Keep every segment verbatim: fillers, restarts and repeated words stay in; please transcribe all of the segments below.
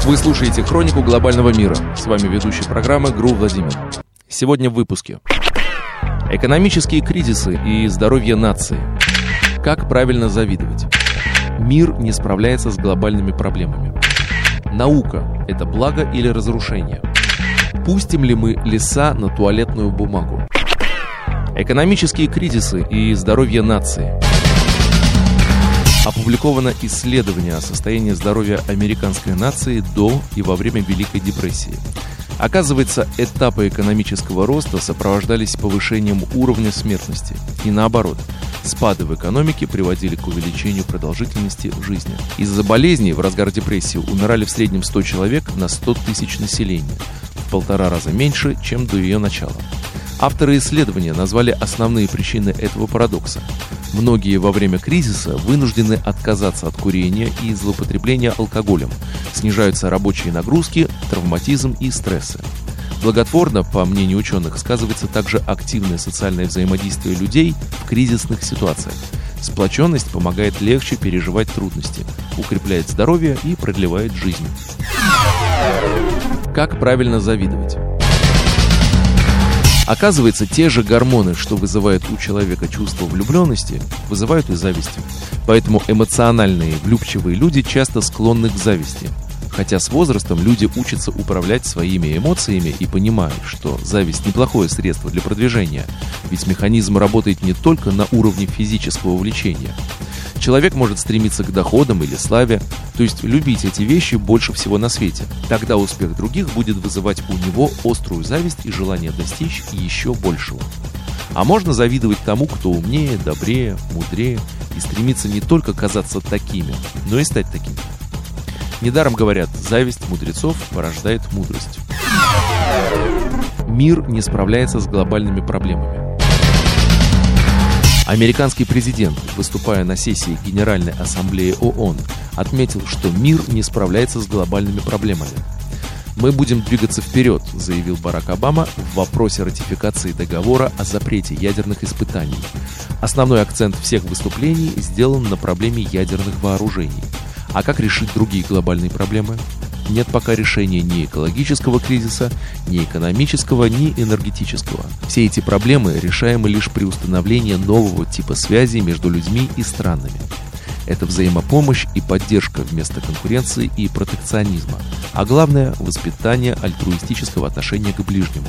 Вы слушаете «Хронику глобального мира». С вами ведущий программы ГРУ Владимир. Сегодня в выпуске. Экономические кризисы и здоровье нации. Как правильно завидовать? Мир не справляется с глобальными проблемами. Наука – это благо или разрушение? Пустим ли мы леса на туалетную бумагу? Экономические кризисы и здоровье нации. Опубликовано исследование о состоянии здоровья американской нации до и во время Великой депрессии. Оказывается, этапы экономического роста сопровождались повышением уровня смертности. И наоборот, спады в экономике приводили к увеличению продолжительности жизни. Из-за болезней в разгар депрессии умирали в среднем сто человек на сто тысяч населения, в полтора раза меньше, чем до ее начала. Авторы исследования назвали основные причины этого парадокса. Многие во время кризиса вынуждены отказаться от курения и злоупотребления алкоголем. Снижаются рабочие нагрузки, травматизм и стрессы. Благотворно, по мнению ученых, сказывается также активное социальное взаимодействие людей в кризисных ситуациях. Сплоченность помогает легче переживать трудности, укрепляет здоровье и продлевает жизнь. Как правильно завидовать? Оказывается, те же гормоны, что вызывают у человека чувство влюбленности, вызывают и зависть. Поэтому эмоциональные, влюбчивые люди часто склонны к зависти. Хотя с возрастом люди учатся управлять своими эмоциями и понимают, что зависть – неплохое средство для продвижения, ведь механизм работает не только на уровне физического влечения. Человек может стремиться к доходам или славе, то есть любить эти вещи больше всего на свете. Тогда успех других будет вызывать у него острую зависть и желание достичь еще большего. А можно завидовать тому, кто умнее, добрее, мудрее и стремится не только казаться такими, но и стать такими. Недаром говорят, зависть мудрецов порождает мудрость. Мир не справляется с глобальными проблемами. Американский президент, выступая на сессии Генеральной Ассамблеи ООН, отметил, что мир не справляется с глобальными проблемами. «Мы будем двигаться вперед», — заявил Барак Обама в вопросе ратификации договора о запрете ядерных испытаний. Основной акцент всех выступлений сделан на проблеме ядерных вооружений. А как решить другие глобальные проблемы? Нет пока решения ни экологического кризиса, ни экономического, ни энергетического. Все эти проблемы решаемы лишь при установлении нового типа связи между людьми и странами. Это взаимопомощь и поддержка вместо конкуренции и протекционизма. А главное – воспитание альтруистического отношения к ближнему.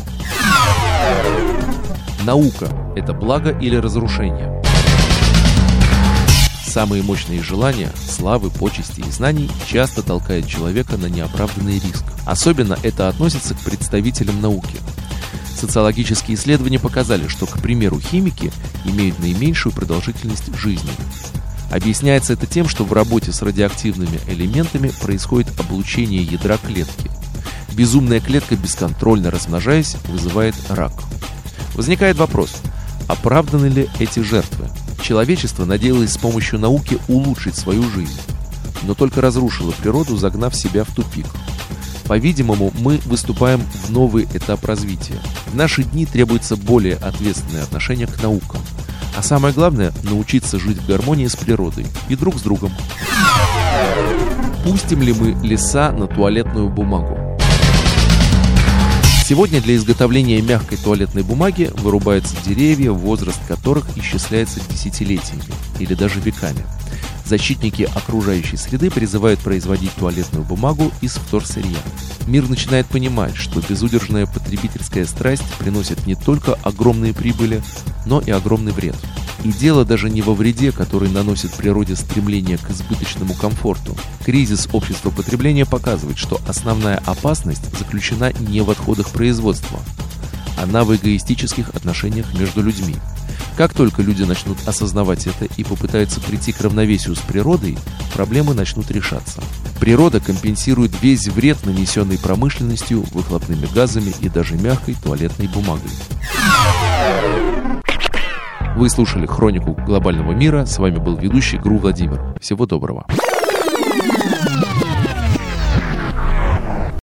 Наука – это благо или разрушение? Самые мощные желания, славы, почести и знаний часто толкают человека на неоправданный риск. Особенно это относится к представителям науки. Социологические исследования показали, что, к примеру, химики имеют наименьшую продолжительность жизни. Объясняется это тем, что в работе с радиоактивными элементами происходит облучение ядра клетки. Безумная клетка, бесконтрольно размножаясь, вызывает рак. Возникает вопрос, оправданы ли эти жертвы? Человечество надеялось с помощью науки улучшить свою жизнь, но только разрушило природу, загнав себя в тупик. По-видимому, мы выступаем в новый этап развития. В наши дни требуется более ответственное отношение к наукам. А самое главное – научиться жить в гармонии с природой и друг с другом. Пустим ли мы леса на туалетную бумагу? Сегодня для изготовления мягкой туалетной бумаги вырубаются деревья, возраст которых исчисляется десятилетиями или даже веками. Защитники окружающей среды призывают производить туалетную бумагу из вторсырья. Мир начинает понимать, что безудержная потребительская страсть приносит не только огромные прибыли, но и огромный вред. И дело даже не во вреде, который наносит природе стремление к избыточному комфорту. Кризис общества потребления показывает, что основная опасность заключена не в отходах производства, она в эгоистических отношениях между людьми. Как только люди начнут осознавать это и попытаются прийти к равновесию с природой, проблемы начнут решаться. Природа компенсирует весь вред, нанесенный промышленностью, выхлопными газами и даже мягкой туалетной бумагой. Вы слушали «Хронику глобального мира». С вами был ведущий ГРУ Владимир. Всего доброго.